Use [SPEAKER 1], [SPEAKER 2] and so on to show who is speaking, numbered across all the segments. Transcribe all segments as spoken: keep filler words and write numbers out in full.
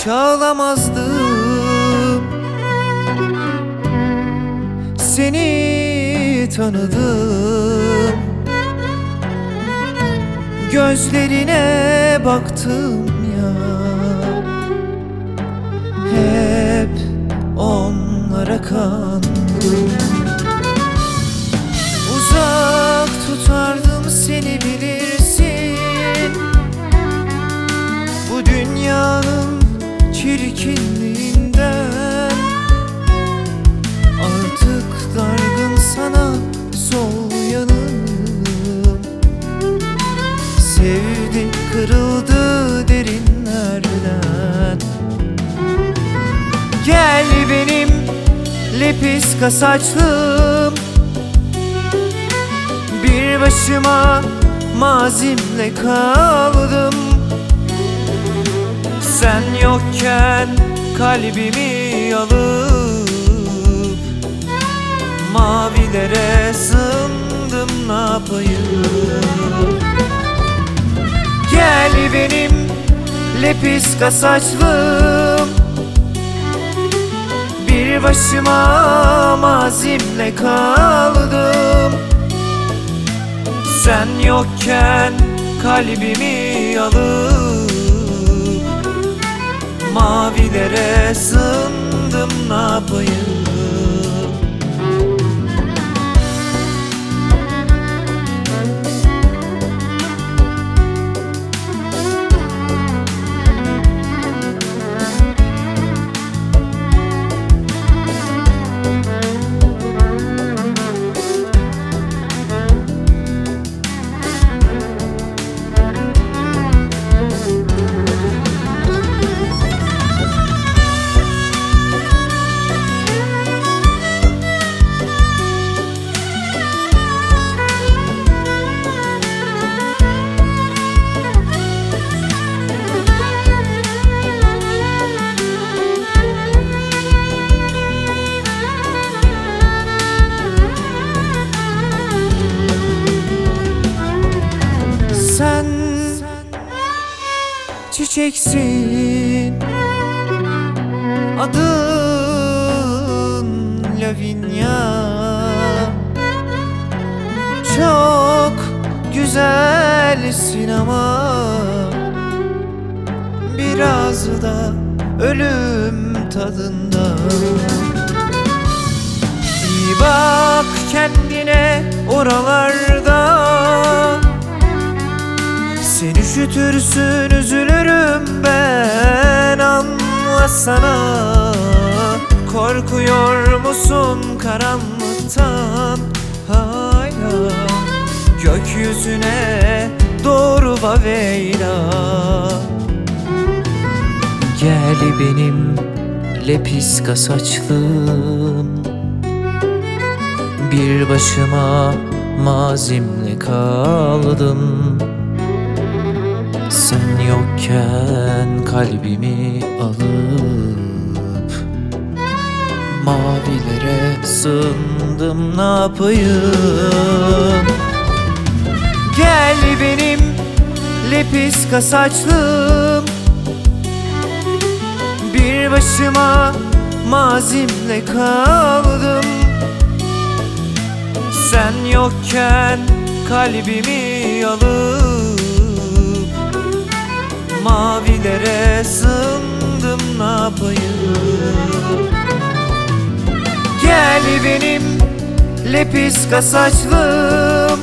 [SPEAKER 1] hiç ağlamazdım. Seni tanıdım, gözlerine baktım ya, hep onlara kandım. Uzak tutardım seni, bilirsin, bu dünyanın çirkinliğinden. Artık dargın sana sol yanım, sevdi kırıldı derinlerden. Gel benim lepiska saçlım, bir başıma mazimle kaldım. Sen yokken kalbimi alıp mavilere sığındım, ne yapayım? Gel benim lepiska saçlım, bir başıma mazimle kaldım. Sen yokken kalbimi alıp mavilere sığındım, ne yapayım? Sen çiçeksin, adın Lavinia. Çok güzelsin ama biraz da ölüm tadında. İyi bak kendine oralarda, sen üşütürsün, üzülürüm ben, anlasana. Korkuyor musun karanlıktan hala? Gökyüzüne doğru Vaveyla. Gel benim lepiska saçlım, bir başıma mazimle kaldım. Sen yokken kalbimi alıp mavilere sığındım, ne yapayım? Gel benim lepiska saçlım, bir başıma mazimle kaldım. Sen yokken kalbimi alıp mavilere sığındım, ne yapayım? Gel benim lepiska saçlım,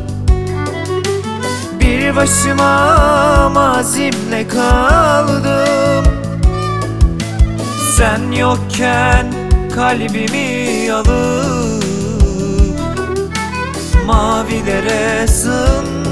[SPEAKER 1] bir başıma mazimle kaldım. Sen yokken kalbimi alıp mavilere sığındım.